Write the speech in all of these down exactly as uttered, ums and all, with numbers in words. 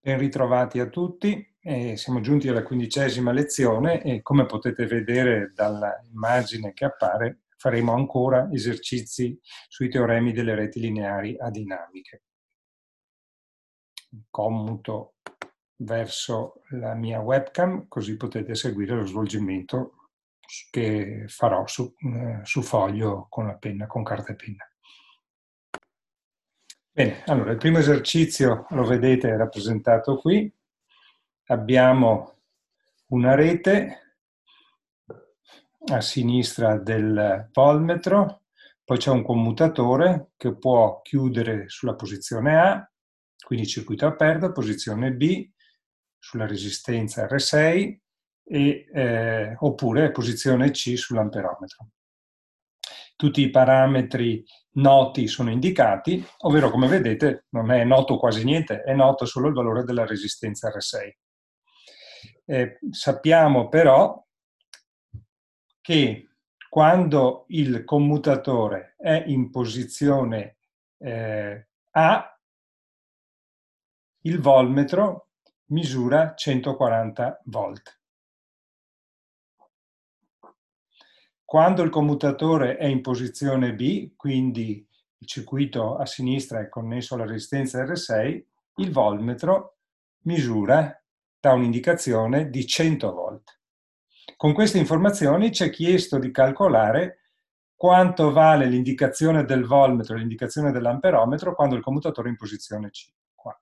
Ben ritrovati a tutti, eh, siamo giunti alla quindicesima lezione e come potete vedere dall'immagine che appare faremo ancora esercizi sui teoremi delle reti lineari adinamiche. Commuto verso la mia webcam così potete seguire lo svolgimento che farò su, eh, su foglio con la penna, con carta e penna. Bene, allora il primo esercizio lo vedete rappresentato qui. Abbiamo una rete a sinistra del volmetro, poi c'è un commutatore che può chiudere sulla posizione A, quindi circuito aperto, posizione B, sulla resistenza R sei, e, eh, oppure posizione C sull'amperometro. Tutti i parametri noti sono indicati, ovvero come vedete non è noto quasi niente, è noto solo il valore della resistenza R sei. Eh, sappiamo però che quando il commutatore è in posizione eh, A, il volmetro misura centoquaranta volt. Quando il commutatore è in posizione B, quindi il circuito a sinistra è connesso alla resistenza R sei, il volmetro misura, dà un'indicazione di cento volt. Con queste informazioni ci è chiesto di calcolare quanto vale l'indicazione del volmetro e l'indicazione dell'amperometro quando il commutatore è in posizione C. Qua.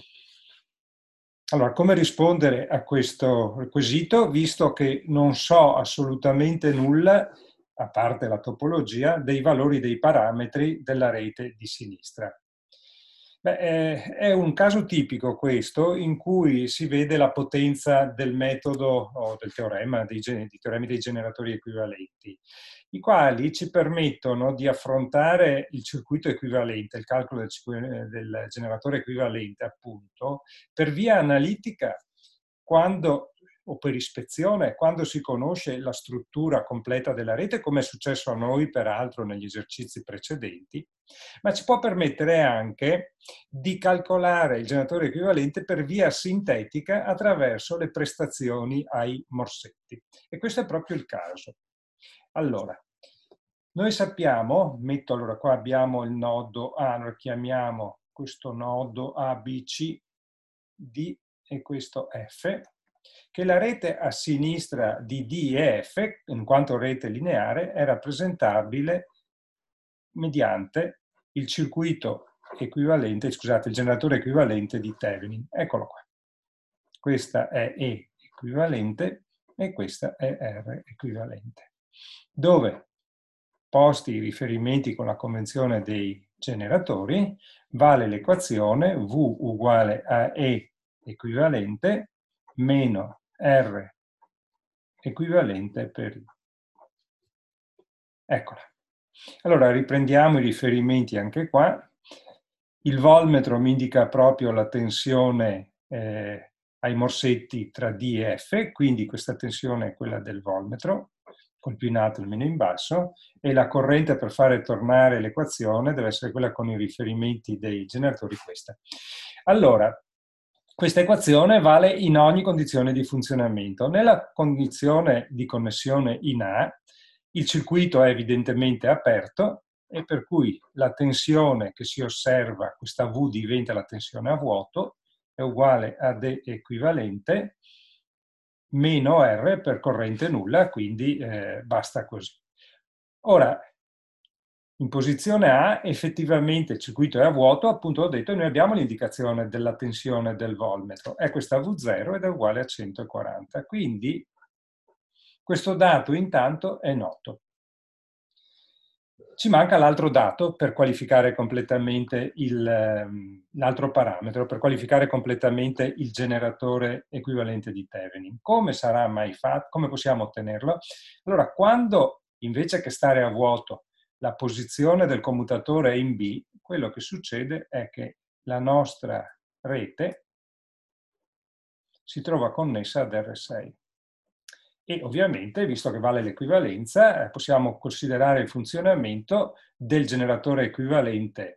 Allora, come rispondere a questo quesito, visto che non so assolutamente nulla, a parte la topologia, dei valori dei parametri della rete di sinistra? Beh, è un caso tipico questo in cui si vede la potenza del metodo o del teorema, dei, dei teoremi dei generatori equivalenti, i quali ci permettono di affrontare il circuito equivalente, il calcolo del, del generatore equivalente appunto, per via analitica quando, o per ispezione, quando si conosce la struttura completa della rete, come è successo a noi peraltro negli esercizi precedenti, ma ci può permettere anche di calcolare il generatore equivalente per via sintetica attraverso le prestazioni ai morsetti. E questo è proprio il caso. Allora, noi sappiamo, metto allora qua abbiamo il nodo A, lo chiamiamo questo nodo A, B, C, D e questo F, che la rete a sinistra di D e F, in quanto rete lineare, è rappresentabile mediante il circuito equivalente, scusate, il generatore equivalente di Thevenin. Eccolo qua. Questa è E equivalente e questa è R equivalente. Dove, posti i riferimenti con la convenzione dei generatori, vale l'equazione V uguale a E equivalente meno R equivalente per I. Eccola. Allora riprendiamo i riferimenti anche qua. Il volmetro mi indica proprio la tensione eh, ai morsetti tra D e F, quindi questa tensione è quella del volmetro, col più in alto e il meno in basso, e la corrente per fare tornare l'equazione deve essere quella con i riferimenti dei generatori, questa. Allora, questa equazione vale in ogni condizione di funzionamento. Nella condizione di connessione in A, il circuito è evidentemente aperto e per cui la tensione che si osserva, questa V diventa la tensione a vuoto, è uguale a D equivalente meno R per corrente nulla, quindi eh, basta così. Ora, in posizione A effettivamente il circuito è a vuoto, appunto ho detto, noi abbiamo l'indicazione della tensione del volmetro, è questa V zero ed è uguale a centoquaranta, quindi questo dato intanto è noto. Ci manca l'altro dato per qualificare completamente l'altro parametro, per qualificare completamente il generatore equivalente di Thevenin. Come sarà mai fatto? Come possiamo ottenerlo? Allora, quando invece che stare a vuoto la posizione del commutatore è in B, quello che succede è che la nostra rete si trova connessa ad R sei. E ovviamente, visto che vale l'equivalenza, possiamo considerare il funzionamento del generatore equivalente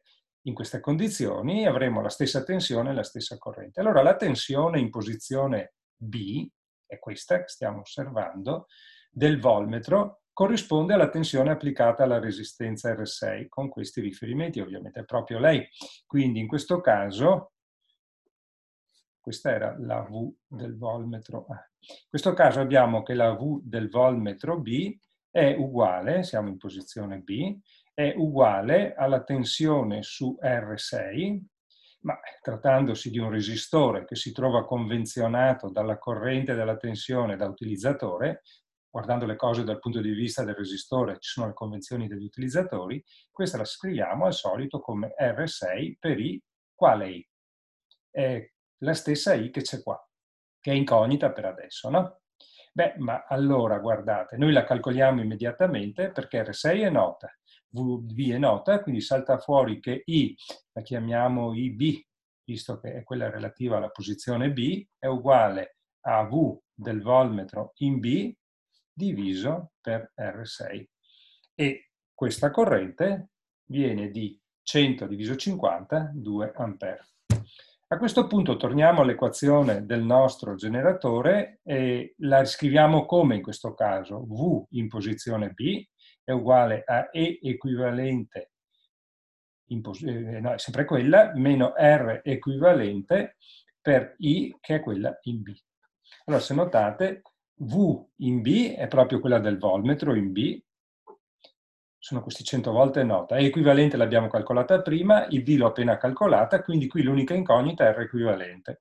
In queste condizioni avremo la stessa tensione e la stessa corrente. Allora la tensione in posizione B, è questa che stiamo osservando, del volmetro, corrisponde alla tensione applicata alla resistenza R sei, con questi riferimenti, ovviamente è proprio lei. Quindi in questo caso, questa era la V del volmetro A. In questo caso abbiamo che la V del volmetro B è uguale, siamo in posizione B, è uguale alla tensione su R sei, ma trattandosi di un resistore che si trova convenzionato dalla corrente della tensione da utilizzatore, guardando le cose dal punto di vista del resistore, ci sono le convenzioni degli utilizzatori, questa la scriviamo al solito come R sei per I, quale I? È la stessa I che c'è qua, che è incognita per adesso, no? Beh, ma allora, guardate, noi la calcoliamo immediatamente perché R sei è nota, V B è nota, quindi salta fuori che I, la chiamiamo I B, visto che è quella relativa alla posizione B, è uguale a V del volmetro in B diviso per R sei. E questa corrente viene di cento diviso cinquanta, due ampere. A questo punto torniamo all'equazione del nostro generatore e la scriviamo come in questo caso? V in posizione B è uguale a E equivalente, in eh, no, è sempre quella, meno R equivalente per I che è quella in B. Allora se notate, V in B è proprio quella del volmetro in B, sono questi cento volte nota. E equivalente l'abbiamo calcolata prima, il B l'ho appena calcolata, quindi qui l'unica incognita è R equivalente.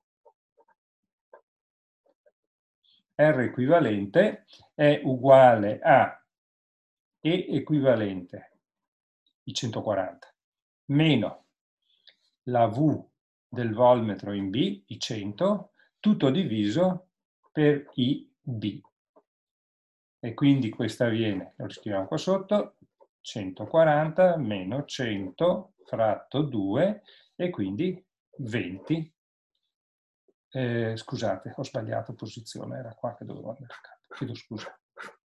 R equivalente è uguale a E equivalente, i centoquaranta, meno la V del volmetro in B, i cento, tutto diviso per I B. E quindi questa viene, lo scriviamo qua sotto, centoquaranta meno cento fratto due e quindi venti. Eh, scusate, ho sbagliato posizione, era qua che dovevo andare a capo. Chiedo scusa.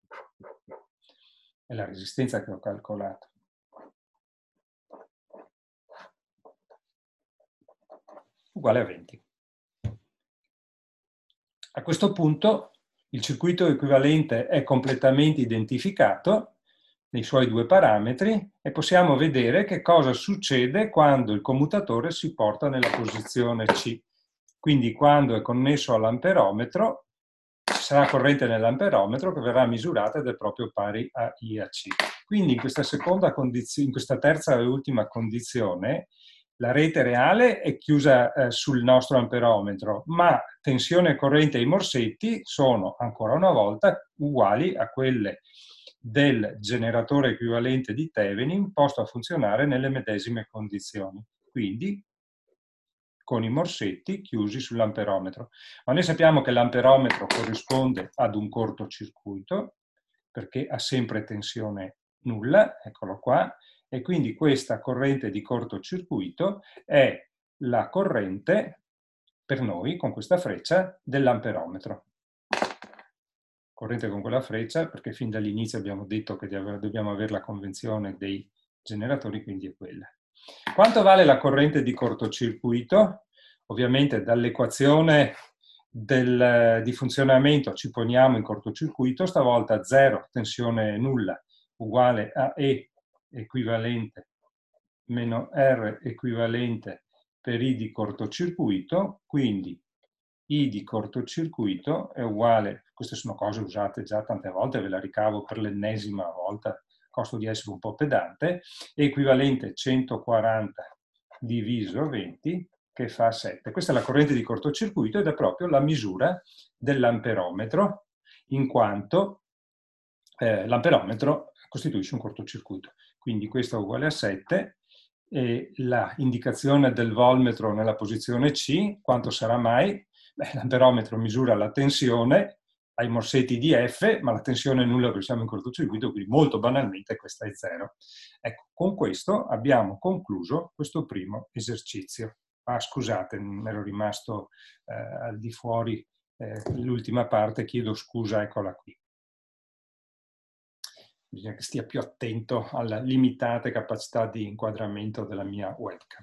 È la resistenza che ho calcolato. Uguale a venti. A questo punto il circuito equivalente è completamente identificato nei suoi due parametri e possiamo vedere che cosa succede quando il commutatore si porta nella posizione C. Quindi quando è connesso all'amperometro, ci sarà corrente nell'amperometro che verrà misurata ed è proprio pari a I A C. Quindi in questa seconda condizione, in questa terza e ultima condizione, la rete reale è chiusa eh, sul nostro amperometro, ma tensione e corrente ai morsetti sono ancora una volta uguali a quelle del generatore equivalente di Thevenin posto a funzionare nelle medesime condizioni. Quindi con i morsetti chiusi sull'amperometro. Ma noi sappiamo che l'amperometro corrisponde ad un cortocircuito, perché ha sempre tensione nulla, eccolo qua, e quindi questa corrente di cortocircuito è la corrente, per noi, con questa freccia, dell'amperometro. Corrente con quella freccia, perché fin dall'inizio abbiamo detto che dobbiamo avere la convenzione dei generatori, quindi è quella. Quanto vale la corrente di cortocircuito? Ovviamente dall'equazione di funzionamento ci poniamo in cortocircuito, stavolta zero, tensione nulla, uguale a E equivalente meno R equivalente per I di cortocircuito, quindi I di cortocircuito è uguale, queste sono cose usate già tante volte, ve la ricavo per l'ennesima volta, costo di essere un po' pedante, è equivalente centoquaranta diviso venti, che fa sette. Questa è la corrente di cortocircuito ed è proprio la misura dell'amperometro, in quanto eh, l'amperometro costituisce un cortocircuito. Quindi questo è uguale a sette, e la indicazione del volmetro nella posizione C, quanto sarà mai? L'amperometro misura la tensione ai morsetti di F, ma la tensione è nulla perché siamo in cortocircuito, quindi molto banalmente questa è zero. Ecco, con questo abbiamo concluso questo primo esercizio. Ah, scusate, mi ero rimasto eh, al di fuori eh, l'ultima parte, chiedo scusa, eccola qui. bisogna che stia più attento alle limitate capacità di inquadramento della mia webcam.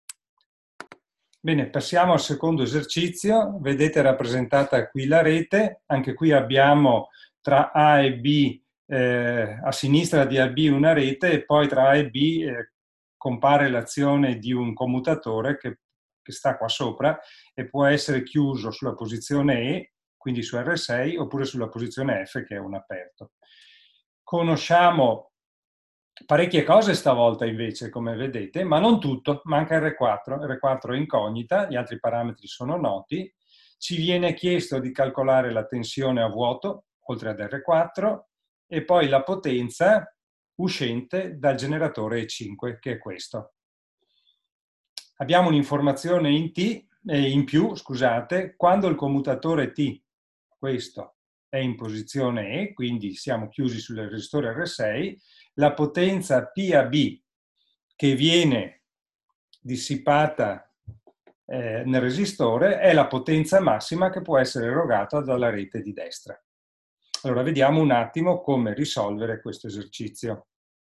Bene, passiamo al secondo esercizio. Vedete rappresentata qui la rete. Anche qui abbiamo tra A e B, eh, a sinistra di A B una rete, e poi tra A e B eh, compare l'azione di un commutatore che, che sta qua sopra e può essere chiuso sulla posizione E, quindi su R sei, oppure sulla posizione F, che è un aperto. Conosciamo parecchie cose stavolta invece, come vedete, ma non tutto, manca R quattro. R quattro è incognita, gli altri parametri sono noti. Ci viene chiesto di calcolare la tensione a vuoto, oltre ad R quattro, e poi la potenza uscente dal generatore E cinque, che è questo. Abbiamo un'informazione in T, eh, in più, scusate, quando il commutatore T, questo, è in posizione E, quindi siamo chiusi sul resistore R sei, la potenza P A B che viene dissipata eh, nel resistore è la potenza massima che può essere erogata dalla rete di destra. Allora, vediamo un attimo come risolvere questo esercizio.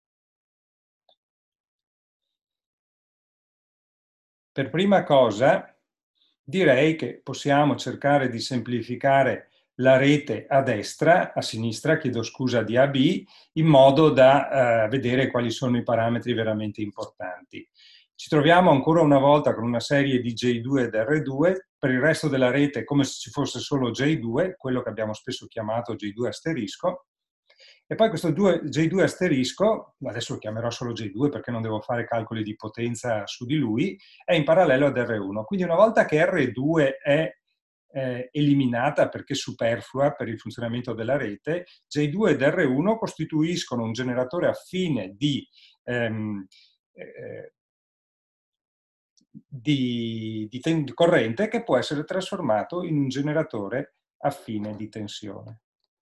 Per prima cosa, direi che possiamo cercare di semplificare la rete a destra, a sinistra, chiedo scusa, di A B, in modo da eh, vedere quali sono i parametri veramente importanti. Ci troviamo ancora una volta con una serie di J due ed R due, per il resto della rete è come se ci fosse solo J due, quello che abbiamo spesso chiamato J due asterisco, e poi questo J due asterisco, adesso lo chiamerò solo J due perché non devo fare calcoli di potenza su di lui, è in parallelo ad R uno. Quindi una volta che R due è eh, eliminata perché superflua per il funzionamento della rete, J due ed R uno costituiscono un generatore affine di, ehm, eh, di, di, di corrente che può essere trasformato in un generatore affine di tensione.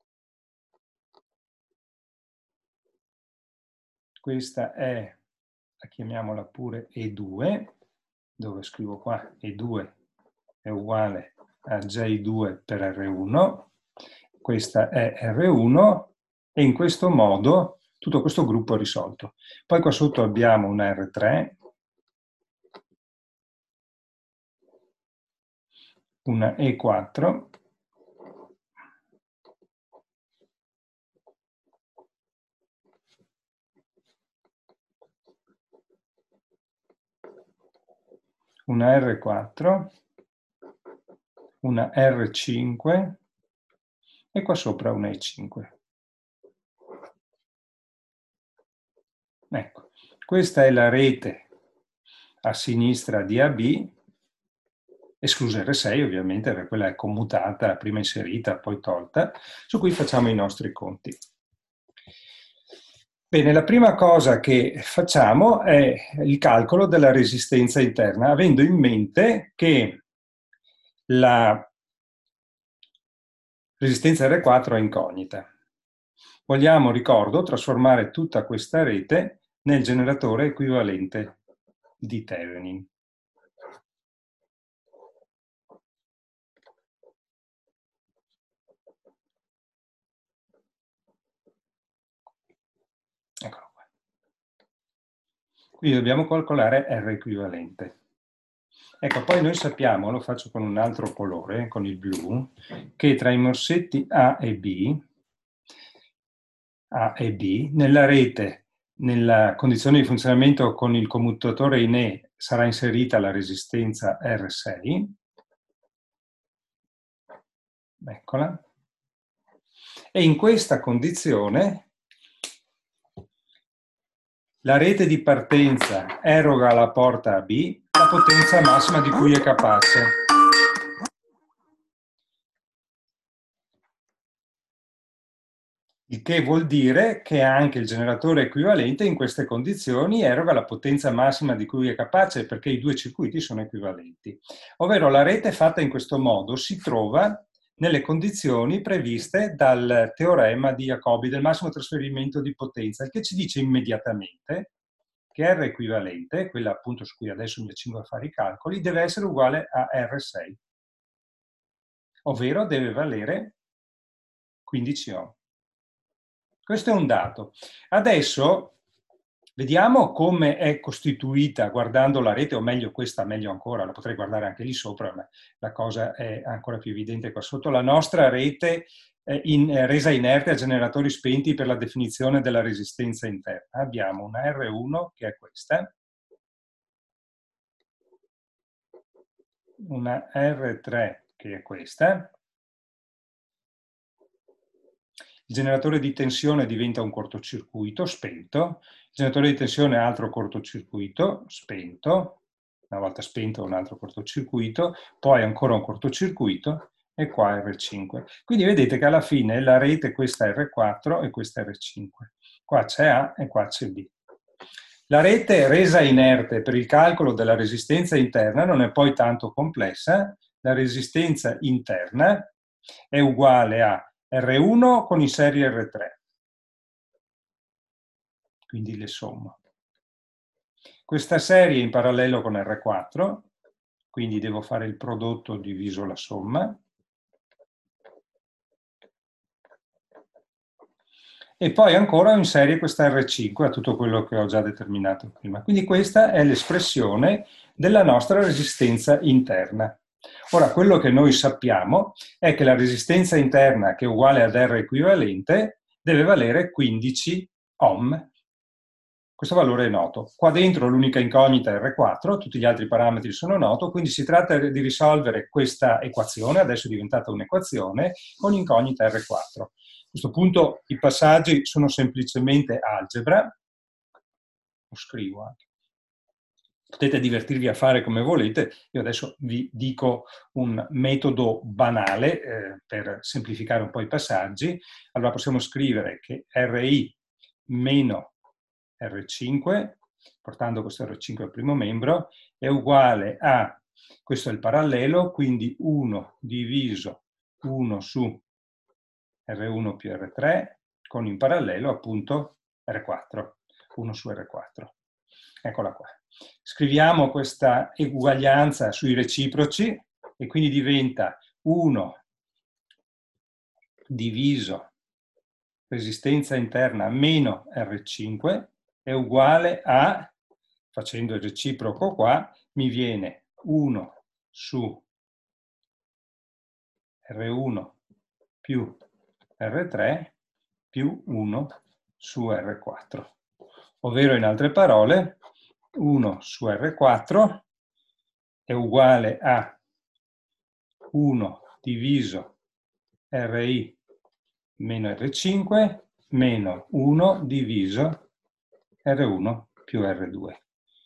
Questa è, chiamiamola pure E due, dove scrivo qua E due è uguale a J due per R uno, questa è R uno, e in questo modo tutto questo gruppo è risolto. Poi qua sotto abbiamo una R tre, una E quattro, una R quattro, una R cinque e qua sopra una E cinque. Ecco, questa è la rete a sinistra di A B, esclusa R sei ovviamente, perché quella è commutata, prima inserita, poi tolta, su cui facciamo i nostri conti. Bene, la prima cosa che facciamo è il calcolo della resistenza interna, avendo in mente che la resistenza R quattro è incognita. Vogliamo, ricordo, trasformare tutta questa rete nel generatore equivalente di Thevenin. Eccolo qua. Quindi dobbiamo calcolare R equivalente. Ecco, poi noi sappiamo, lo faccio con un altro colore, con il blu, che tra i morsetti A e B, A e B, nella rete, nella condizione di funzionamento con il commutatore in E, sarà inserita la resistenza R sei. Eccola. E in questa condizione la rete di partenza eroga alla porta A B la potenza massima di cui è capace. Il che vuol dire che anche il generatore equivalente in queste condizioni eroga la potenza massima di cui è capace, perché i due circuiti sono equivalenti. Ovvero la rete fatta in questo modo si trova nelle condizioni previste dal teorema di Jacobi del massimo trasferimento di potenza, il che ci dice immediatamente che R equivalente, quella appunto su cui adesso mi accingo a fare i calcoli, deve essere uguale a R sei, ovvero deve valere quindici ohm. Questo è un dato. Adesso vediamo come è costituita guardando la rete, o meglio questa, meglio ancora, la potrei guardare anche lì sopra, ma la cosa è ancora più evidente qua sotto. La nostra rete è in, è resa inerte a generatori spenti per la definizione della resistenza interna. Abbiamo una R uno che è questa, una R tre che è questa. Il generatore di tensione diventa un cortocircuito, spento. Il generatore di tensione è altro cortocircuito, spento. Una volta spento un altro cortocircuito, poi ancora un cortocircuito e qua R cinque. Quindi vedete che alla fine la rete questa è R quattro e questa è R cinque. Qua c'è A e qua c'è B. La rete resa inerte per il calcolo della resistenza interna non è poi tanto complessa. La resistenza interna è uguale a R uno con i seri R tre, quindi le sommo. Questa serie in parallelo con R quattro, quindi devo fare il prodotto diviso la somma. E poi ancora in serie questa R cinque a tutto quello che ho già determinato prima. Quindi questa è l'espressione della nostra resistenza interna. Ora, quello che noi sappiamo è che la resistenza interna, che è uguale ad R equivalente, deve valere quindici ohm. Questo valore è noto. Qua dentro l'unica incognita è R quattro, tutti gli altri parametri sono noti, quindi si tratta di risolvere questa equazione, adesso è diventata un'equazione, con incognita R quattro. A questo punto i passaggi sono semplicemente algebra, lo scrivo anche. Potete divertirvi a fare come volete, io adesso vi dico un metodo banale eh, per semplificare un po' i passaggi. Allora possiamo scrivere che Ri meno R cinque, portando questo R cinque al primo membro, è uguale a, questo è il parallelo, quindi uno diviso uno su R uno più R tre, con in parallelo appunto R quattro, uno su R quattro. Eccola qua. Scriviamo questa eguaglianza sui reciproci e quindi diventa uno diviso resistenza interna meno R cinque è uguale a, facendo il reciproco qua, mi viene uno su R uno più R tre più uno su R quattro. Ovvero, in altre parole, uno su R quattro è uguale a uno diviso Ri meno R cinque meno uno diviso R uno più R due.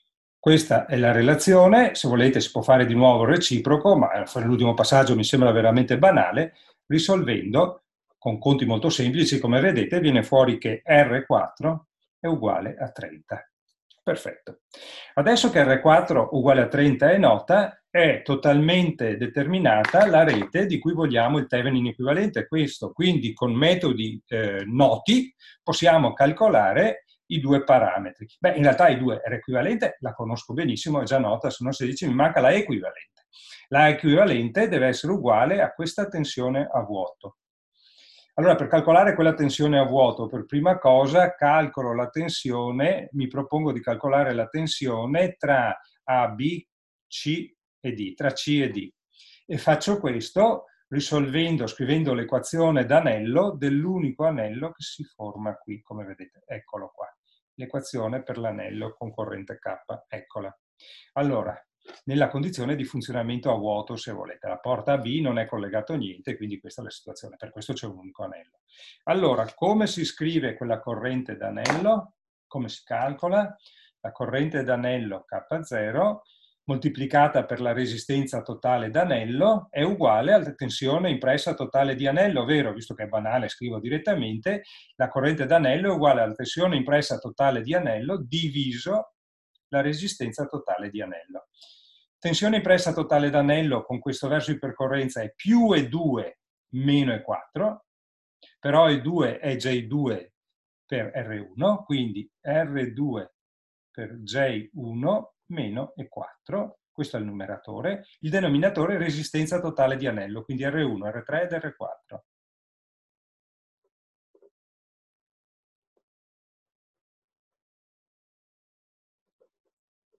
Questa è la relazione, se volete si può fare di nuovo il reciproco, ma l'ultimo passaggio mi sembra veramente banale. Risolvendo con conti molto semplici, come vedete, viene fuori che R quattro è uguale a trenta. Perfetto. Adesso che R quattro uguale a trenta è nota, è totalmente determinata la rete di cui vogliamo il Thevenin equivalente. Questo, quindi con metodi eh, noti possiamo calcolare i due parametri. Beh, in realtà i due, R equivalente la conosco benissimo, è già nota, sono sedici, mi manca la equivalente. La equivalente deve essere uguale a questa tensione a vuoto. Allora, per calcolare quella tensione a vuoto, per prima cosa calcolo la tensione, mi propongo di calcolare la tensione tra A, B, C e D, tra C e D. E faccio questo risolvendo, scrivendo l'equazione d'anello dell'unico anello che si forma qui, come vedete. Eccolo qua, l'equazione per l'anello con corrente K, eccola. Allora, nella condizione di funzionamento a vuoto, se volete. La porta A B non è collegato a niente, quindi questa è la situazione, per questo c'è un unico anello. Allora, come si scrive quella corrente d'anello? Come si calcola? La corrente d'anello K zero moltiplicata per la resistenza totale d'anello è uguale alla tensione impressa totale di anello, ovvero, visto che è banale, scrivo direttamente, la corrente d'anello è uguale alla tensione impressa totale di anello diviso la resistenza totale di anello. Tensione impressa totale d'anello con questo verso di percorrenza è più E due meno E quattro, però E due è J due per R uno, quindi R due per J uno meno E quattro, questo è il numeratore, il denominatore è resistenza totale di anello, quindi R uno, R tre ed R quattro.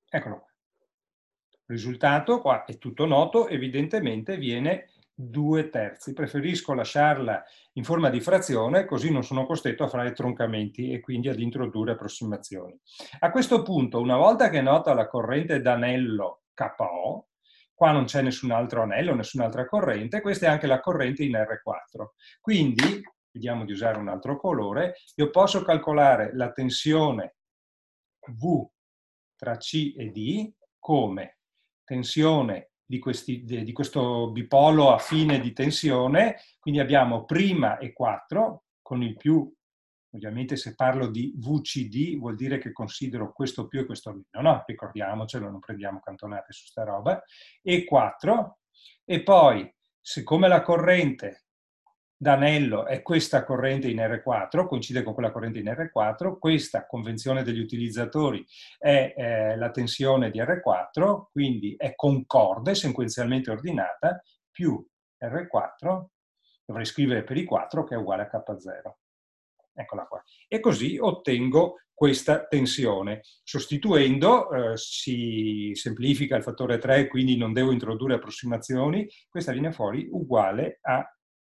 Eccolo qua. Il risultato qua è tutto noto, evidentemente viene due terzi. Preferisco lasciarla in forma di frazione, così non sono costretto a fare troncamenti e quindi ad introdurre approssimazioni. A questo punto, una volta che è nota la corrente d'anello K O, qua non c'è nessun altro anello, nessun'altra corrente, questa è anche la corrente in R quattro. Quindi, vediamo di usare un altro colore, io posso calcolare la tensione V tra C e D come tensione di, questi, di questo bipolo affine di tensione, quindi abbiamo prima E quattro con il più, ovviamente se parlo di V C D vuol dire che considero questo più e questo meno, no? Ricordiamocelo, non prendiamo cantonate su sta roba, E quattro, e poi siccome la corrente d'anello è questa corrente in R quattro, coincide con quella corrente in R quattro, questa convenzione degli utilizzatori è eh, la tensione di R quattro, quindi è concorde, sequenzialmente ordinata, più R quattro, dovrei scrivere per I quattro che è uguale a K zero. Eccola qua. E così ottengo questa tensione. Sostituendo eh, si semplifica il fattore tre, quindi non devo introdurre approssimazioni, questa viene fuori uguale a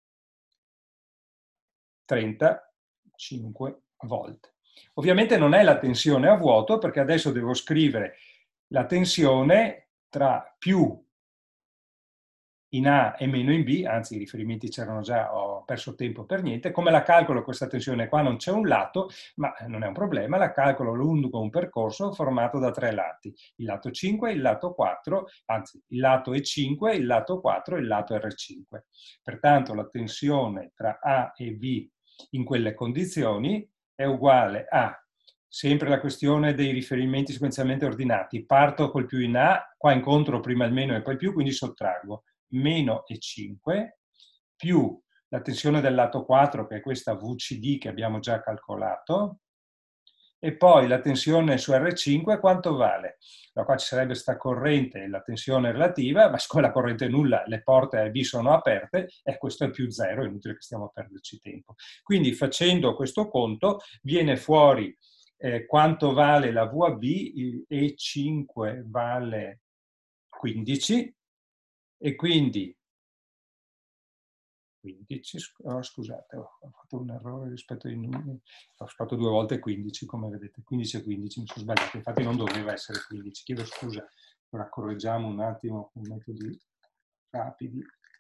trentacinque volt. Ovviamente non è la tensione a vuoto, perché adesso devo scrivere la tensione tra più in A e meno in B, anzi i riferimenti c'erano già, ho perso tempo per niente. Come la calcolo questa tensione? Qua non c'è un lato, ma non è un problema, la calcolo lungo un percorso formato da tre lati, il lato cinque, il lato quattro, anzi il lato E cinque, il lato quattro e il lato R cinque. Pertanto la tensione tra A e B in quelle condizioni è uguale a, sempre la questione dei riferimenti sequenzialmente ordinati, parto col più in A, qua incontro prima il meno e poi il più, quindi sottraggo meno E cinque più la tensione del lato quattro, che è questa V C D che abbiamo già calcolato, e poi la tensione su R cinque quanto vale? Allora, qua ci sarebbe questa corrente e la tensione relativa, ma siccome la corrente è nulla, le porte A e B sono aperte, e questo è più zero, è inutile che stiamo a perderci tempo. Quindi facendo questo conto viene fuori eh, quanto vale la V A B, il E cinque vale quindici, e quindi quindici, oh, scusate, ho fatto un errore rispetto ai numeri, ho fatto due volte quindici, come vedete, quindici e quindici, mi sono sbagliato, infatti non doveva essere quindici, chiedo scusa, ora correggiamo un attimo con metodi rapidi.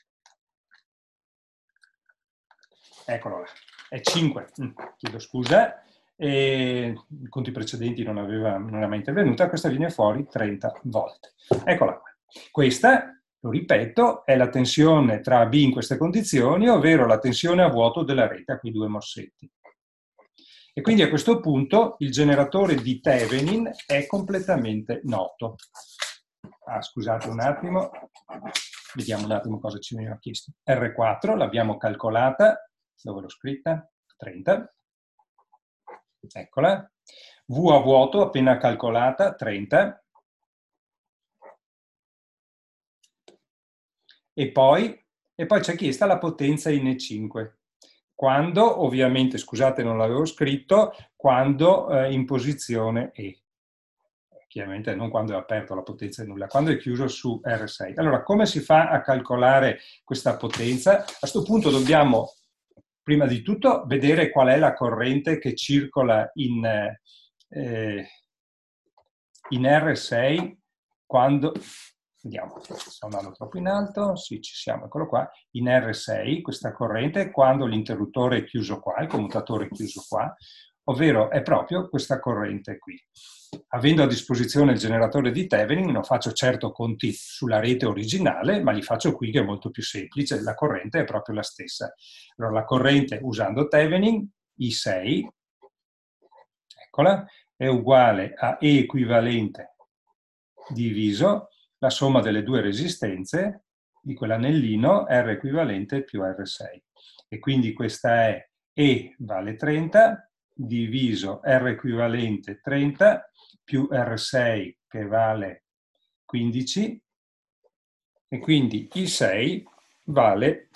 Eccolo là, è cinque, chiedo scusa, e i conti precedenti non aveva, non era mai intervenuta, questa viene fuori trenta volt. Eccola qua. Questa, lo ripeto, è la tensione tra B in queste condizioni, ovvero la tensione a vuoto della rete a quei due mossetti. E quindi a questo punto il generatore di Thevenin è completamente noto. Ah, scusate un attimo, vediamo un attimo cosa ci veniva chiesto. R quattro l'abbiamo calcolata, dove l'ho scritta? trenta. Eccola. V a vuoto appena calcolata, trenta. E poi, e poi c'è chiesta la potenza in E cinque. Quando, ovviamente, scusate non l'avevo scritto, quando eh, in posizione E. Chiaramente non quando è aperto la potenza è nulla, quando è chiuso su R sei. Allora, come si fa a calcolare questa potenza? A questo punto dobbiamo, prima di tutto, vedere qual è la corrente che circola in, eh, in R sei quando... Vediamo, sto andando troppo in alto, sì, ci siamo, eccolo qua, in R sei questa corrente quando l'interruttore è chiuso qua, il commutatore è chiuso qua, ovvero è proprio questa corrente qui. Avendo a disposizione il generatore di Thevenin, non faccio certo conti sulla rete originale, ma li faccio qui che è molto più semplice, la corrente è proprio la stessa. Allora la corrente usando Thevenin, I sei, eccola, è uguale a E equivalente diviso la somma delle due resistenze di quell'anellino R equivalente più R sei. E quindi questa è E vale trenta diviso R equivalente trenta più R sei che vale quindici, e quindi I sei vale,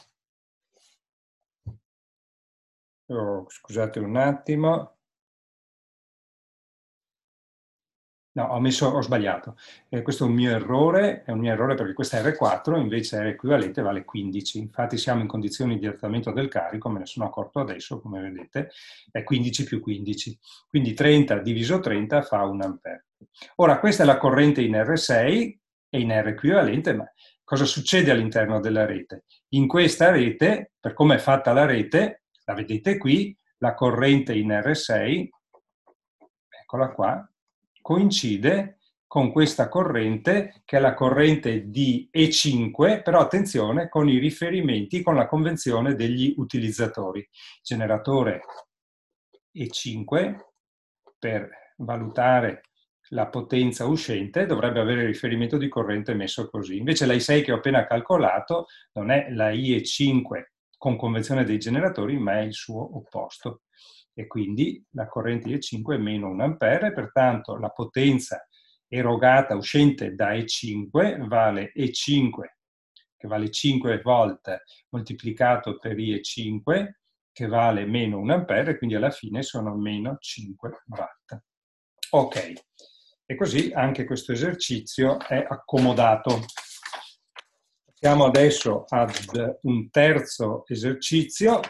oh, scusate un attimo, No, ho, messo, ho sbagliato. Eh, questo è un mio errore, è un mio errore perché questa è R quattro, invece R equivalente vale quindici. Infatti siamo in condizioni di trattamento del carico, me ne sono accorto adesso, come vedete, è quindici più quindici. Quindi trenta diviso trenta fa un ampere. Ora, questa è la corrente in R sei e in R equivalente, ma cosa succede all'interno della rete? In questa rete, per come è fatta la rete, la vedete qui, la corrente in R sei, eccola qua, coincide con questa corrente, che è la corrente di E cinque, però attenzione con i riferimenti, con la convenzione degli utilizzatori. Generatore E cinque, per valutare la potenza uscente, dovrebbe avere il riferimento di corrente messo così. Invece la I sei che ho appena calcolato non è la I E cinque con convenzione dei generatori, ma è il suo opposto. E quindi la corrente I E cinque è meno un ampere, pertanto la potenza erogata uscente da E cinque vale E cinque, che vale cinque volt moltiplicato per I E cinque, che vale meno un ampere, quindi alla fine sono meno cinque watt. Ok, e così anche questo esercizio è accomodato. Passiamo adesso ad un terzo esercizio,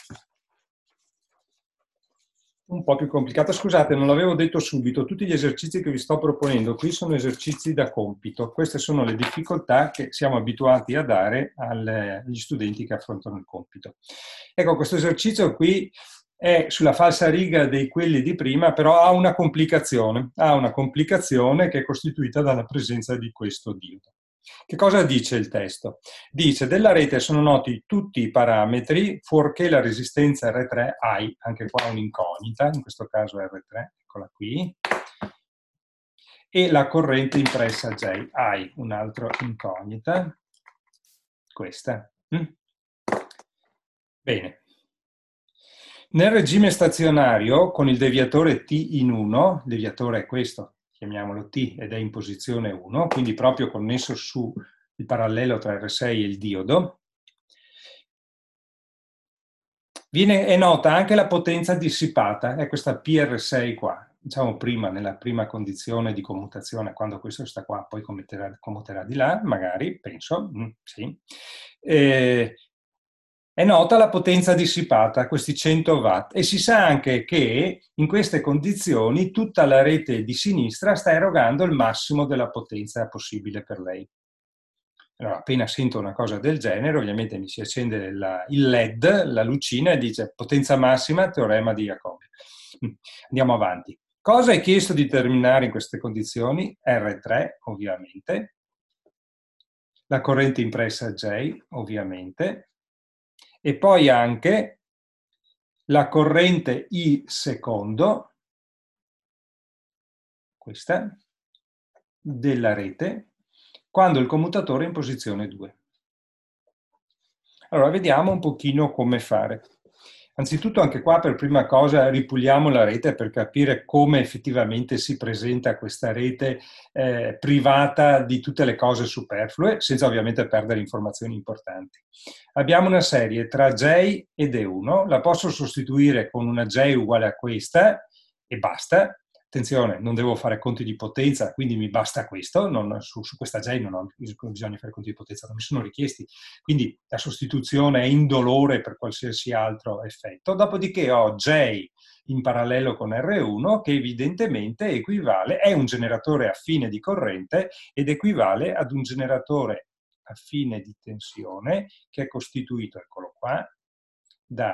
un po' più complicato. Scusate, non l'avevo detto subito, tutti gli esercizi che vi sto proponendo qui sono esercizi da compito. Queste sono le difficoltà che siamo abituati a dare agli studenti che affrontano il compito. Ecco, questo esercizio qui è sulla falsa riga dei quelli di prima, però ha una complicazione, ha una complicazione che è costituita dalla presenza di questo diodo. Che cosa dice il testo? Dice: della rete sono noti tutti i parametri fuorché la resistenza R tre I, anche qua un'incognita, in questo caso R tre, eccola qui, e la corrente impressa J, I, un'altra incognita, questa. Bene. Nel regime stazionario, con il deviatore T in uno, il deviatore è questo, chiamiamolo T, ed è in posizione uno, quindi proprio connesso sul parallelo tra R sei e il diodo, viene, è nota anche la potenza dissipata, è questa P R sei qua, diciamo prima, nella prima condizione di commutazione, quando questo sta qua, poi commuterà, commuterà di là, magari, penso, mm, sì. Eh, È nota la potenza dissipata, questi cento watt, e si sa anche che in queste condizioni tutta la rete di sinistra sta erogando il massimo della potenza possibile per lei. Allora, appena sento una cosa del genere, ovviamente mi si accende la, il L E D, la lucina, e dice potenza massima, teorema di Jacobi. Andiamo avanti. Cosa è chiesto di determinare in queste condizioni? R tre, ovviamente. La corrente impressa J, ovviamente. E poi anche la corrente I secondo, questa, della rete, quando il commutatore è in posizione due. Allora, vediamo un pochino come fare. Anzitutto anche qua per prima cosa ripuliamo la rete per capire come effettivamente si presenta questa rete eh, privata di tutte le cose superflue, senza ovviamente perdere informazioni importanti. Abbiamo una serie tra J ed E uno, la posso sostituire con una J uguale a questa e basta. Attenzione, non devo fare conti di potenza, quindi mi basta questo, non, su, su questa J non ho bisogno di fare conti di potenza, non mi sono richiesti, quindi la sostituzione è indolore per qualsiasi altro effetto. Dopodiché ho J in parallelo con R uno che evidentemente equivale, è un generatore affine di corrente ed equivale ad un generatore affine di tensione che è costituito, eccolo qua, da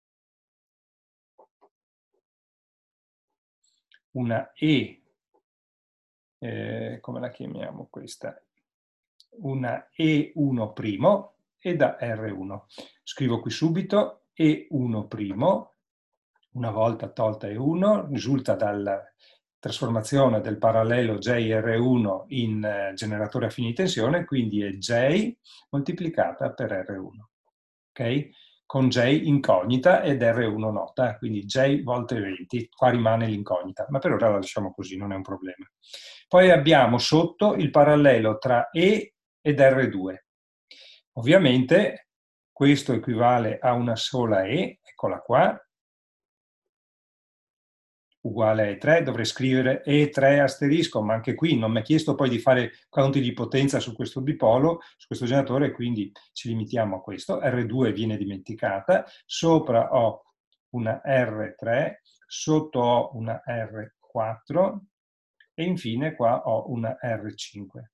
una E, eh, come la chiamiamo questa? Una E uno' e da R uno. Scrivo qui subito E uno', una volta tolta E uno, risulta dalla trasformazione del parallelo J R uno in eh, generatore affine di tensione, quindi è J moltiplicata per R uno. Ok? Con J incognita ed R uno nota, quindi J volte venti, qua rimane l'incognita, ma per ora la lasciamo così, non è un problema. Poi abbiamo sotto il parallelo tra E ed R due. Ovviamente questo equivale a una sola E, eccola qua, uguale a E tre, dovrei scrivere E tre asterisco, ma anche qui non mi è chiesto poi di fare conti di potenza su questo dipolo, su questo generatore, quindi ci limitiamo a questo. R due viene dimenticata, sopra ho una R tre, sotto ho una R quattro e infine qua ho una R cinque.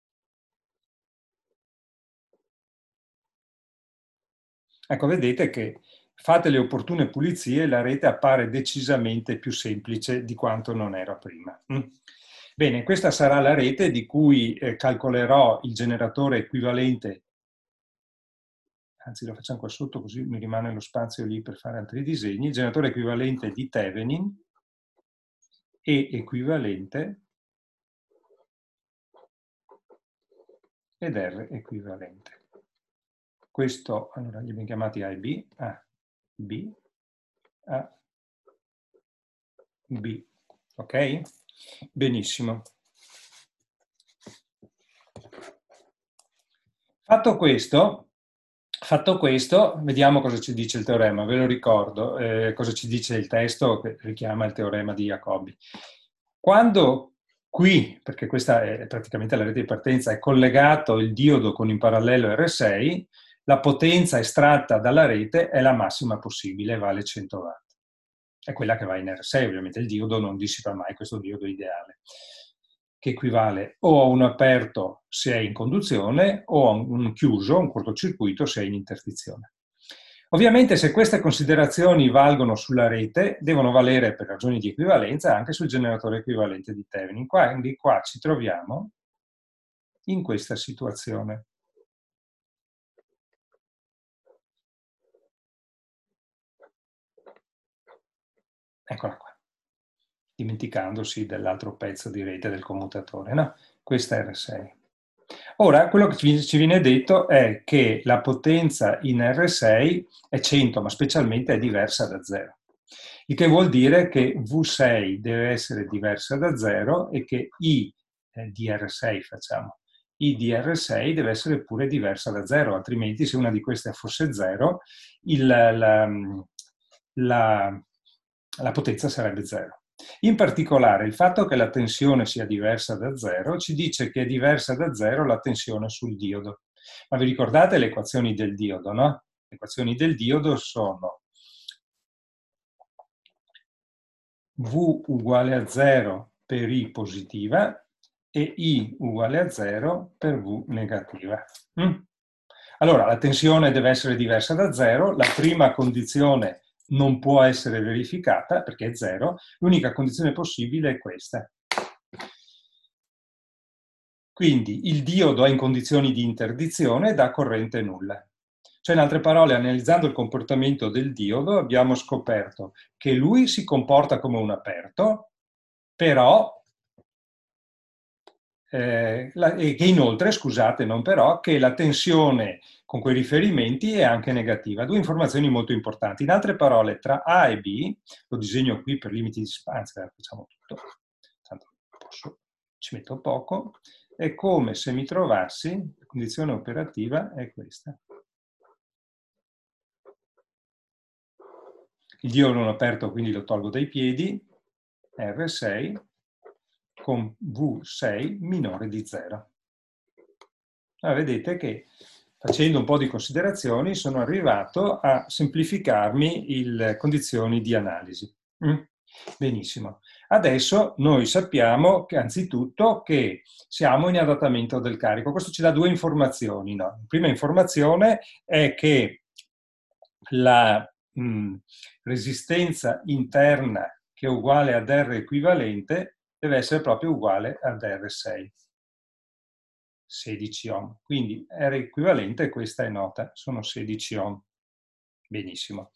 Ecco, vedete che fate le opportune pulizie e la rete appare decisamente più semplice di quanto non era prima. Bene, questa sarà la rete di cui eh, calcolerò il generatore equivalente, anzi lo facciamo qua sotto così mi rimane lo spazio lì per fare altri disegni, il generatore equivalente di Thevenin e equivalente ed R equivalente. Questo, allora, li abbiamo chiamati A e B, A, B, A, B, ok? Benissimo. Fatto questo, fatto questo, vediamo cosa ci dice il teorema, ve lo ricordo, eh, cosa ci dice il testo che richiama il teorema di Jacobi. Quando qui, perché questa è praticamente la rete di partenza, è collegato il diodo con in parallelo R sei, la potenza estratta dalla rete è la massima possibile, vale cento watt. È quella che va in R sei, ovviamente il diodo non dissipa mai questo diodo ideale, che equivale o a un aperto se è in conduzione o a un chiuso, un cortocircuito, se è in interdizione. Ovviamente se queste considerazioni valgono sulla rete, devono valere per ragioni di equivalenza anche sul generatore equivalente di Thevenin. Quindi qua ci troviamo in questa situazione. Eccola qua, dimenticandosi dell'altro pezzo di rete del commutatore, no? Questa è R sei. Ora, quello che ci viene detto è che la potenza in R sei è cento, ma specialmente è diversa da zero. Il che vuol dire che V sei deve essere diversa da zero e che I eh, di R sei, facciamo, I di R sei deve essere pure diversa da zero, altrimenti se una di queste fosse zero, il, la, la, la potenza sarebbe zero. In particolare, il fatto che la tensione sia diversa da zero ci dice che è diversa da zero la tensione sul diodo. Ma vi ricordate le equazioni del diodo, no? Le equazioni del diodo sono V uguale a zero per I positiva e I uguale a zero per V negativa. Mm? Allora, la tensione deve essere diversa da zero, la prima condizione non può essere verificata perché è zero, l'unica condizione possibile è questa. Quindi il diodo è in condizioni di interdizione e dà corrente nulla. Cioè, in altre parole, analizzando il comportamento del diodo, abbiamo scoperto che lui si comporta come un aperto, però, eh, la, e che inoltre, scusate, non però, che la tensione con quei riferimenti è anche negativa. Due informazioni molto importanti. In altre parole, tra A e B, lo disegno qui per limiti di spazio, facciamo tutto, tanto posso, ci metto poco, è come se mi trovassi, la condizione operativa è questa. Il diodo non aperto, quindi lo tolgo dai piedi, R sei con V sei minore di zero. Allora, vedete che facendo un po' di considerazioni sono arrivato a semplificarmi le condizioni di analisi. Mm? Benissimo. Adesso noi sappiamo che anzitutto che siamo in adattamento del carico. Questo ci dà due informazioni. No? La prima informazione è che la mh, resistenza interna che è uguale ad R equivalente deve essere proprio uguale ad R sei. sedici ohm. Quindi R equivalente, questa è nota, sono sedici ohm. Benissimo.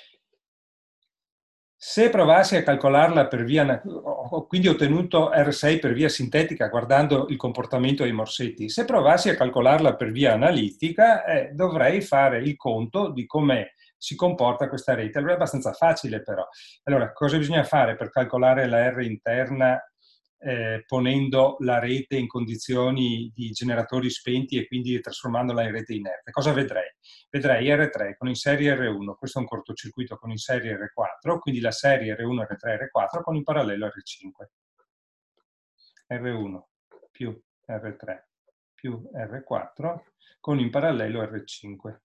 Se provassi a calcolarla per via, quindi ho ottenuto R sei per via sintetica guardando il comportamento dei morsetti, se provassi a calcolarla per via analitica eh, dovrei fare il conto di come si comporta questa rete. Allora è abbastanza facile però. Allora, cosa bisogna fare per calcolare la R interna eh, ponendo la rete in condizioni di generatori spenti e quindi trasformandola in rete inerte. Cosa vedrei? Vedrei R tre con in serie R uno, questo è un cortocircuito con in serie R quattro, quindi la serie R uno, R tre, R quattro con in parallelo R cinque. R uno più R tre più R quattro con in parallelo R cinque.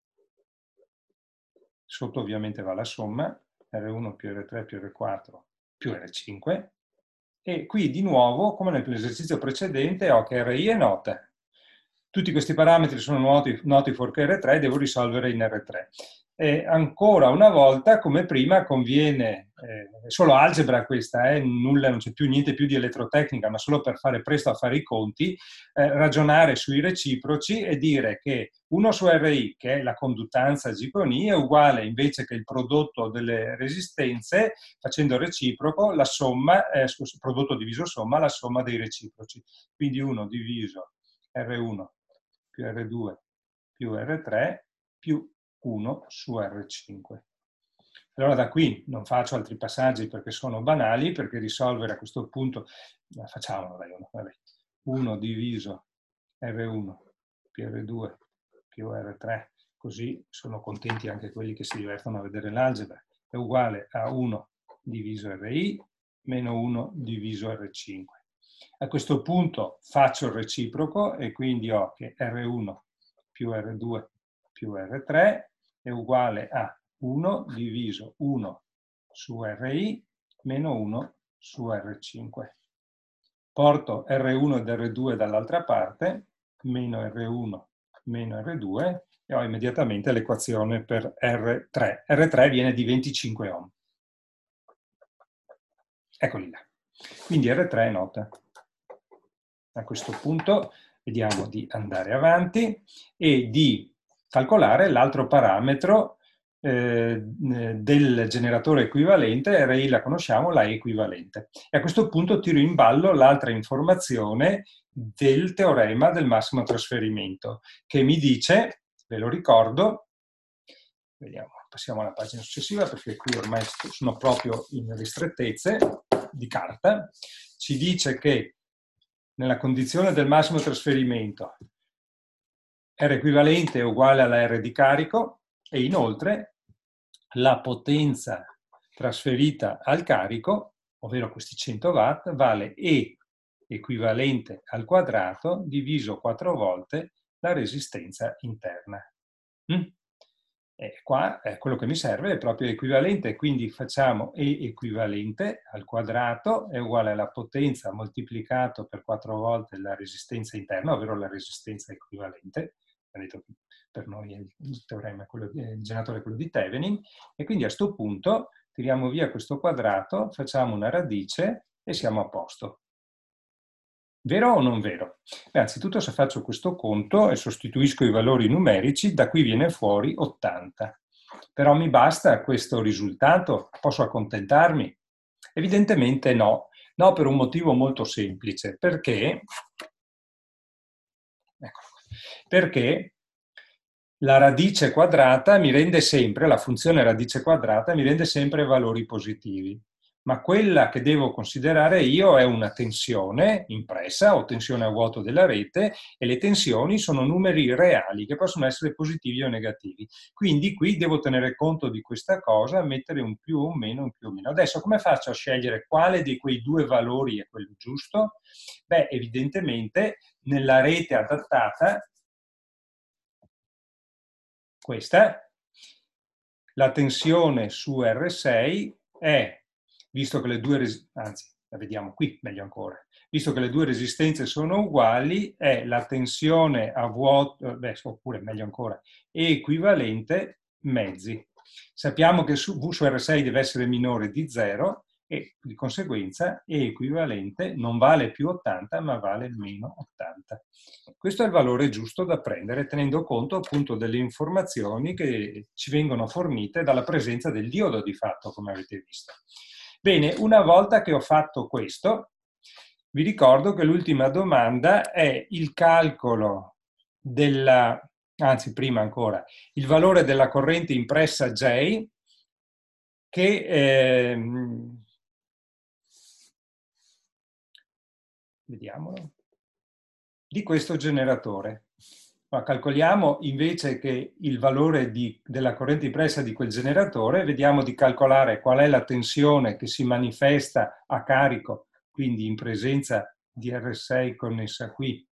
Sotto ovviamente va la somma, R uno più R tre più R quattro più R cinque, e qui di nuovo, come nell'esercizio precedente, ho che R I è nota. Tutti questi parametri sono noti, noti fuorché R tre, devo risolvere in R tre. E ancora una volta, come prima, conviene, eh, è solo algebra questa, eh, nulla, non c'è più niente più di elettrotecnica, ma solo per fare presto a fare i conti, eh, ragionare sui reciproci e dire che uno su R I, che è la conduttanza G con I, è uguale invece che il prodotto delle resistenze, facendo reciproco, la somma, eh, prodotto diviso somma, la somma dei reciproci. Quindi uno diviso R uno più R due più R tre più uno su R cinque. Allora da qui non faccio altri passaggi perché sono banali, perché risolvere a questo punto, facciamolo dai, vabbè, uno diviso R uno più R due più R tre, così sono contenti anche quelli che si divertono a vedere l'algebra, è uguale a uno diviso R I meno uno diviso R cinque. A questo punto faccio il reciproco e quindi ho che R uno più R due più R tre è uguale a uno diviso uno su R I meno uno su R cinque. Porto R uno ed R due dall'altra parte, meno R uno meno R due, e ho immediatamente l'equazione per R tre. R tre viene di venticinque ohm. Eccoli là. Quindi R tre è nota. A questo punto vediamo di andare avanti e di calcolare l'altro parametro eh, del generatore equivalente. R I la conosciamo, la E equivalente. E a questo punto tiro in ballo l'altra informazione del teorema del massimo trasferimento, che mi dice, ve lo ricordo, vediamo, passiamo alla pagina successiva perché qui ormai sono proprio in ristrettezze di carta, ci dice che nella condizione del massimo trasferimento R equivalente è uguale alla R di carico e inoltre la potenza trasferita al carico, ovvero questi cento watt, vale E equivalente al quadrato diviso quattro volte la resistenza interna. Mm? E qua eh, quello che mi serve è proprio equivalente, quindi facciamo E equivalente al quadrato è uguale alla potenza moltiplicato per quattro volte la resistenza interna, ovvero la resistenza equivalente. Detto che per noi è il teorema, quello, il generatore è quello di Thevenin, e quindi a questo punto tiriamo via questo quadrato, facciamo una radice e siamo a posto. Vero o non vero? Beh, anzitutto se faccio questo conto e sostituisco i valori numerici, da qui viene fuori ottanta. Però mi basta questo risultato? Posso accontentarmi? Evidentemente no. No, per un motivo molto semplice. Perché? Ecco, perché la radice quadrata mi rende sempre, la funzione radice quadrata mi rende sempre valori positivi. Ma quella che devo considerare io è una tensione impressa o tensione a vuoto della rete, e le tensioni sono numeri reali che possono essere positivi o negativi. Quindi qui devo tenere conto di questa cosa, mettere un più o un meno, un più o meno. Adesso come faccio a scegliere quale di quei due valori è quello giusto? Beh, evidentemente nella rete adattata, questa, la tensione su R sei è, visto che le due, anzi, la vediamo qui meglio ancora, visto che le due resistenze sono uguali, è la tensione a vuoto, beh, oppure meglio ancora, è equivalente mezzi. Sappiamo che su, V su R sei deve essere minore di zero e di conseguenza è equivalente, non vale più ottanta ma vale meno ottanta. Questo è il valore giusto da prendere tenendo conto appunto delle informazioni che ci vengono fornite dalla presenza del diodo di fatto, come avete visto. Bene, una volta che ho fatto questo, vi ricordo che l'ultima domanda è il calcolo della, anzi prima ancora, il valore della corrente impressa J che eh, vediamolo, di questo generatore. Ma calcoliamo invece che il valore di, della corrente impressa di quel generatore, vediamo di calcolare qual è la tensione che si manifesta a carico, quindi in presenza di R sei connessa qui,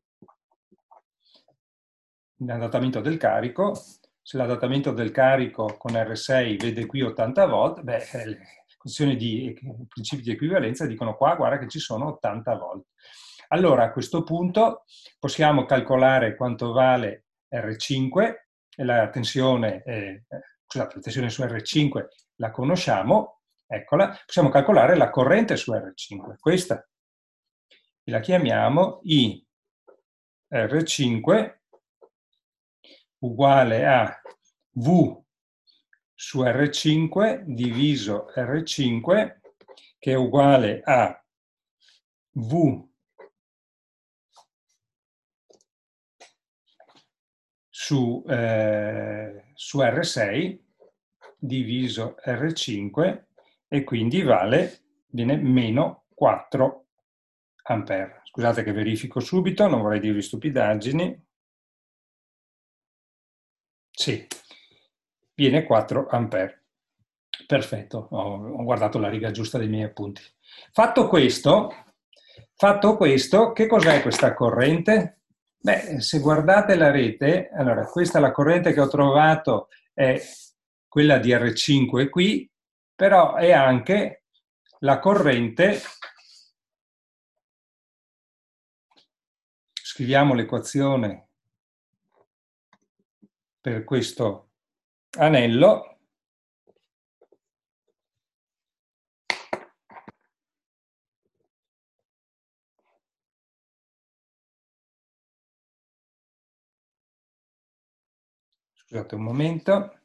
l'adattamento del carico. Se l'adattamento del carico con R sei vede qui ottanta volt, beh, le condizioni di i principi di equivalenza dicono qua, guarda che ci sono ottanta volt. Allora a questo punto possiamo calcolare quanto vale R cinque, e la tensione, eh, scusate, la tensione su R cinque la conosciamo, eccola, possiamo calcolare la corrente su R cinque, questa, e la chiamiamo I R cinque uguale a V su R cinque diviso R cinque, che è uguale a V su, eh, su R sei diviso R cinque, e quindi vale, viene meno quattro ampere. Scusate che verifico subito, non vorrei dirvi stupidaggini. Sì, viene quattro ampere. Perfetto, ho, ho guardato la riga giusta dei miei appunti. Fatto questo, fatto questo, che cos'è questa corrente? Beh, se guardate la rete, allora questa è la corrente che ho trovato, è quella di R cinque qui, però è anche la corrente, scriviamo l'equazione per questo anello, scusate un momento,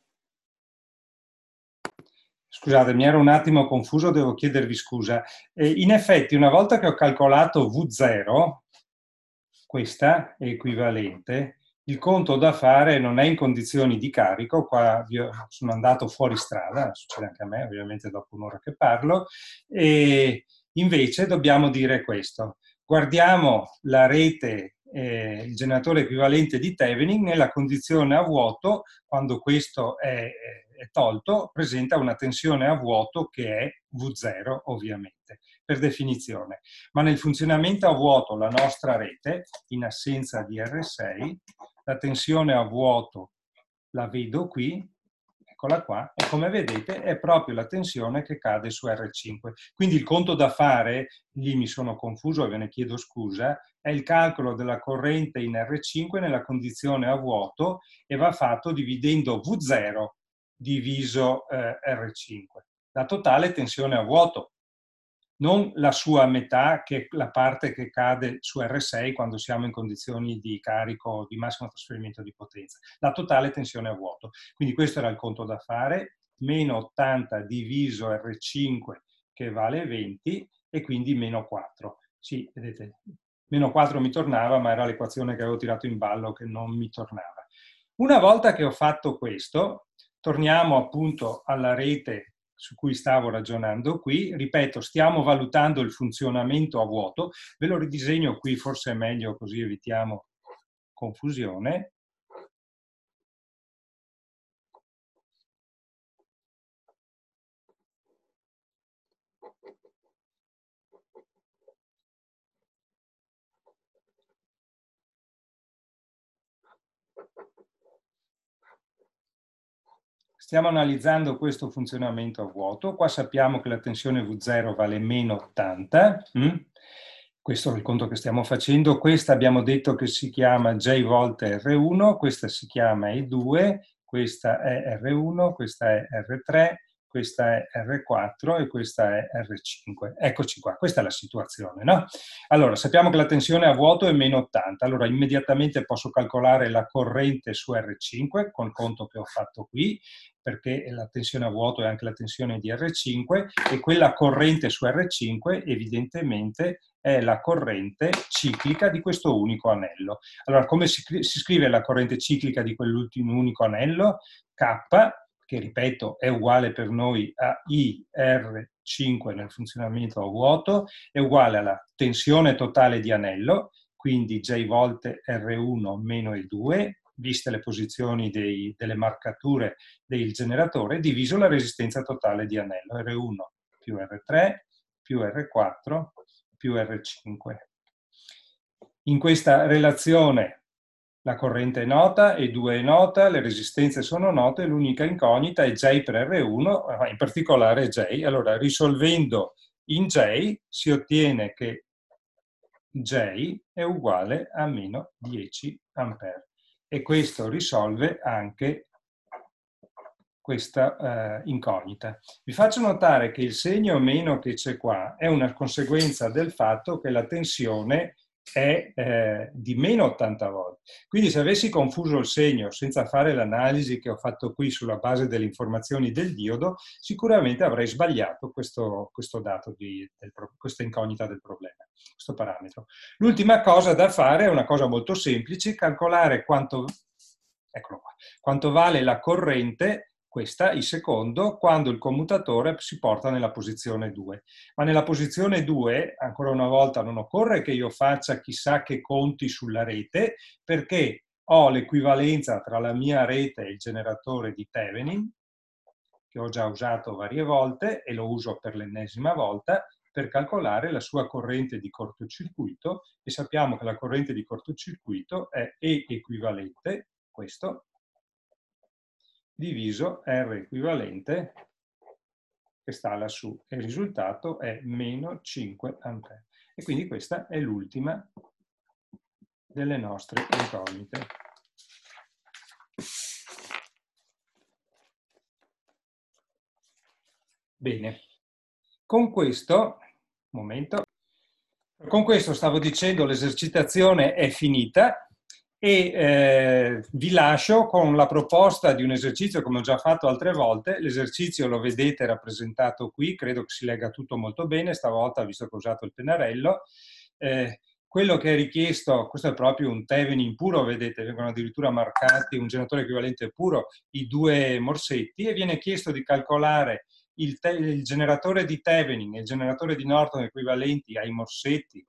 scusate, mi ero un attimo confuso, devo chiedervi scusa. E in effetti, una volta che ho calcolato V zero, questa è equivalente, il conto da fare non è in condizioni di carico, qua sono andato fuori strada, succede anche a me, ovviamente dopo un'ora che parlo, e invece dobbiamo dire questo. Guardiamo la rete, eh, il generatore equivalente di Thevenin nella condizione a vuoto, quando questo è, è tolto, presenta una tensione a vuoto che è V zero ovviamente, per definizione. Ma nel funzionamento a vuoto la nostra rete, in assenza di R sei, la tensione a vuoto la vedo qui, eccola qua, e come vedete è proprio la tensione che cade su R cinque. Quindi il conto da fare, lì mi sono confuso e ve ne chiedo scusa, è il calcolo della corrente in R cinque nella condizione a vuoto, e va fatto dividendo V zero diviso eh, R cinque. La totale tensione a vuoto, non la sua metà, che è la parte che cade su R sei quando siamo in condizioni di carico di massimo trasferimento di potenza, la totale tensione a vuoto. Quindi questo era il conto da fare, meno ottanta diviso R cinque che vale venti, e quindi meno quattro. Sì, vedete, meno quattro mi tornava, ma era l'equazione che avevo tirato in ballo che non mi tornava. Una volta che ho fatto questo, torniamo appunto alla rete su cui stavo ragionando qui. Ripeto, stiamo valutando il funzionamento a vuoto. Ve lo ridisegno qui, forse è meglio, così evitiamo confusione. Stiamo analizzando questo funzionamento a vuoto. Qua sappiamo che la tensione V zero vale meno ottanta. Mm? Questo è il conto che stiamo facendo. Questa abbiamo detto che si chiama J volt R uno, questa si chiama E due, questa è R uno, questa è R tre, questa è R quattro e questa è R cinque. Eccoci qua, questa è la situazione, no? Allora, sappiamo che la tensione a vuoto è meno ottanta, allora immediatamente posso calcolare la corrente su R cinque col conto che ho fatto qui, perché la tensione a vuoto è anche la tensione di R cinque, e quella corrente su R cinque evidentemente è la corrente ciclica di questo unico anello. Allora, come si, si scrive la corrente ciclica di quell'ultimo unico anello? K, che ripeto è uguale per noi a I R cinque nel funzionamento a vuoto è uguale alla tensione totale di anello, quindi J volte R uno meno E due, viste le posizioni dei, delle marcature del generatore, diviso la resistenza totale di anello, R uno più R tre più R quattro più R cinque. In questa relazione la corrente è nota, E due è nota, le resistenze sono note, l'unica incognita è J per R uno, in particolare J. Allora, risolvendo in J si ottiene che J è uguale a meno dieci ampere. E questo risolve anche questa eh, incognita. Vi faccio notare che il segno meno che c'è qua è una conseguenza del fatto che la tensione è eh, di meno ottanta volt. Quindi se avessi confuso il segno senza fare l'analisi che ho fatto qui sulla base delle informazioni del diodo, sicuramente avrei sbagliato questo, questo dato, di, del, questa incognita del problema, questo parametro. L'ultima cosa da fare è una cosa molto semplice, calcolare quanto, eccolo qua, quanto vale la corrente, questa, il secondo, quando il commutatore si porta nella posizione due. Ma nella posizione due, ancora una volta, non occorre che io faccia chissà che conti sulla rete, perché ho l'equivalenza tra la mia rete e il generatore di Thevenin, che ho già usato varie volte e lo uso per l'ennesima volta, per calcolare la sua corrente di cortocircuito, e sappiamo che la corrente di cortocircuito è E equivalente, questo, diviso R equivalente, che sta lassù, e il risultato è meno cinque ampere. E quindi questa è l'ultima delle nostre incognite. Bene, con questo, momento, con questo stavo dicendo l'esercitazione è finita. E eh, vi lascio con la proposta di un esercizio come ho già fatto altre volte. L'esercizio lo vedete rappresentato qui, credo che si legga tutto molto bene, stavolta visto che ho usato il pennarello. Eh, quello che è richiesto, questo è proprio un Thevenin puro, vedete, vengono addirittura marcati un generatore equivalente puro, i due morsetti, e viene chiesto di calcolare il, il generatore di Thevenin e il generatore di Norton equivalenti ai morsetti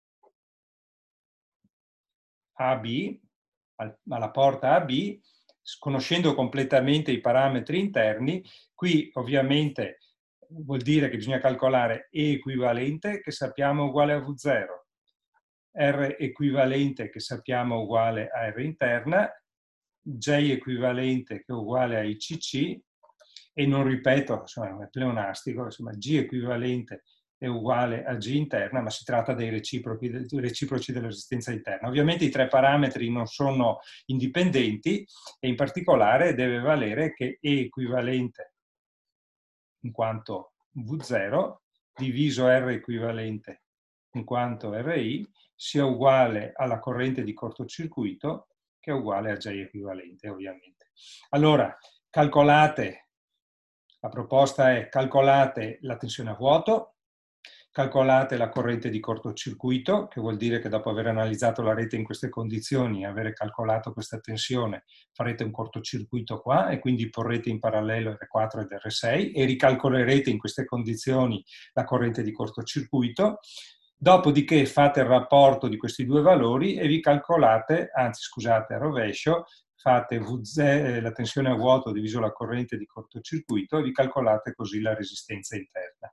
A B, alla porta A B, conoscendo completamente i parametri interni. Qui ovviamente vuol dire che bisogna calcolare E equivalente, che sappiamo uguale a V zero, R equivalente, che sappiamo uguale a R interna, J equivalente, che è uguale a I C C, e non ripeto, insomma, è pleonastico, insomma, G equivalente è uguale a G interna, ma si tratta dei reciproci, dei reciproci della resistenza interna. Ovviamente i tre parametri non sono indipendenti, e in particolare deve valere che E equivalente in quanto V zero diviso R equivalente in quanto R I sia uguale alla corrente di cortocircuito, che è uguale a J equivalente, ovviamente. Allora, calcolate, la proposta è calcolate la tensione a vuoto, calcolate la corrente di cortocircuito, che vuol dire che dopo aver analizzato la rete in queste condizioni e aver calcolato questa tensione, farete un cortocircuito qua e quindi porrete in parallelo R quattro ed R sei e ricalcolerete in queste condizioni la corrente di cortocircuito. Dopodiché fate il rapporto di questi due valori e vi calcolate, anzi scusate, a rovescio, fate V zero, la tensione a vuoto diviso la corrente di cortocircuito, e vi calcolate così la resistenza interna.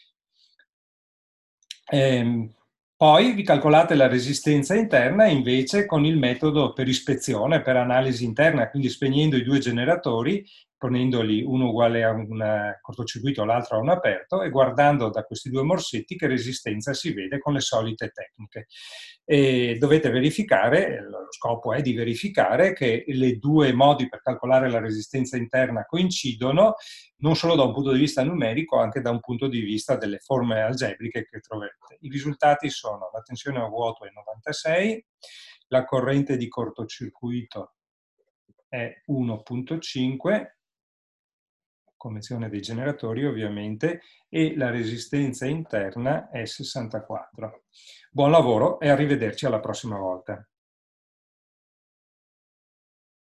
Ehm, poi vi calcolate la resistenza interna invece con il metodo per ispezione, per analisi interna, quindi spegnendo i due generatori, ponendoli uno uguale a un cortocircuito, l'altro a un aperto, e guardando da questi due morsetti che resistenza si vede con le solite tecniche. E dovete verificare, lo scopo è di verificare che i due modi per calcolare la resistenza interna coincidono, non solo da un punto di vista numerico, anche da un punto di vista delle forme algebriche che troverete. I risultati sono: la tensione a vuoto è novantasei, la corrente di cortocircuito è uno virgola cinque, convenzione dei generatori ovviamente, e la resistenza interna è sessantaquattro. Buon lavoro e arrivederci alla prossima volta.